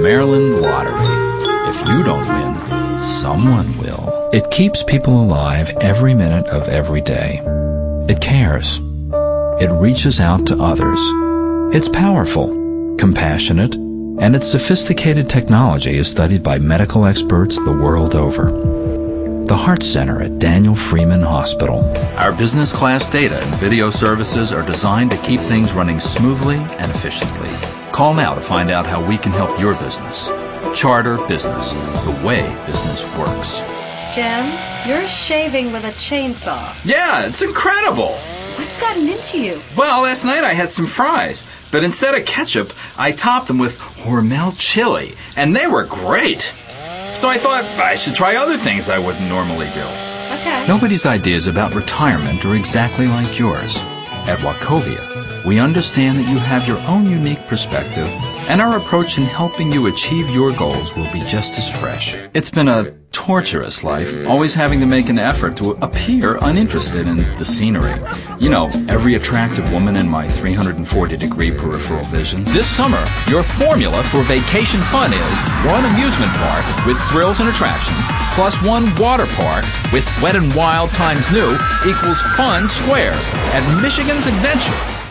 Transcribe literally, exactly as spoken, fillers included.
Maryland Lottery. If you don't win, someone will. It keeps people alive every minute of every day. It cares. It reaches out to others. It's powerful, compassionate, and its sophisticated technology is studied by medical experts the world over. The Heart Center at Daniel Freeman Hospital. Our business class data and video services are designed to keep things running smoothly and efficiently. Call now to find out how we can help your business. Charter Business, the way business works. Jim, you're shaving with a chainsaw. Yeah, it's incredible. What's gotten into you? Well, last night I had some fries, but instead of ketchup, I topped them with Hormel chili, and they were great. So I thought I should try other things I wouldn't normally do. Okay. Nobody's ideas about retirement are exactly like yours. At Wachovia, we understand that you have your own unique perspective, and our approach in helping you achieve your goals will be just as fresh. It's been a torturous life, always having to make an effort to appear uninterested in the scenery. You know, every attractive woman in my three hundred forty degree peripheral vision. This summer, your formula for vacation fun is one amusement park with thrills and attractions, plus one water park with Wet and Wild times new equals fun squared at Michigan's Adventure.